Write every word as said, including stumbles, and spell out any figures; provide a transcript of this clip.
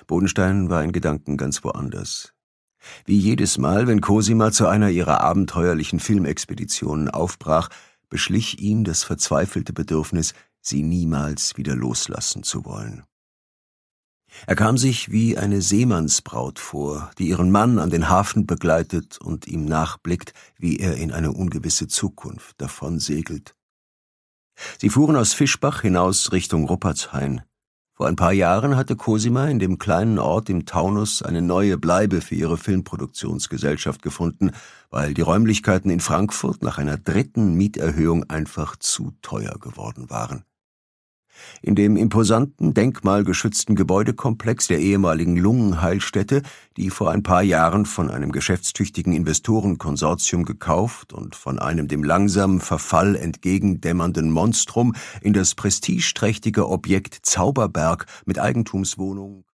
Bodenstein war in Gedanken ganz woanders. Wie jedes Mal, wenn Cosima zu einer ihrer abenteuerlichen Filmexpeditionen aufbrach, beschlich ihn das verzweifelte Bedürfnis, sie niemals wieder loslassen zu wollen. Er kam sich wie eine Seemannsbraut vor, die ihren Mann an den Hafen begleitet und ihm nachblickt, wie er in eine ungewisse Zukunft davonsegelt. Sie fuhren aus Fischbach hinaus Richtung Ruppertshain. Vor ein paar Jahren hatte Cosima in dem kleinen Ort im Taunus eine neue Bleibe für ihre Filmproduktionsgesellschaft gefunden, weil die Räumlichkeiten in Frankfurt nach einer dritten Mieterhöhung einfach zu teuer geworden waren. In dem imposanten, denkmalgeschützten Gebäudekomplex der ehemaligen Lungenheilstätte, die vor ein paar Jahren von einem geschäftstüchtigen Investorenkonsortium gekauft und von einem dem langsamen Verfall entgegendämmernden Monstrum in das prestigeträchtige Objekt Zauberberg mit Eigentumswohnung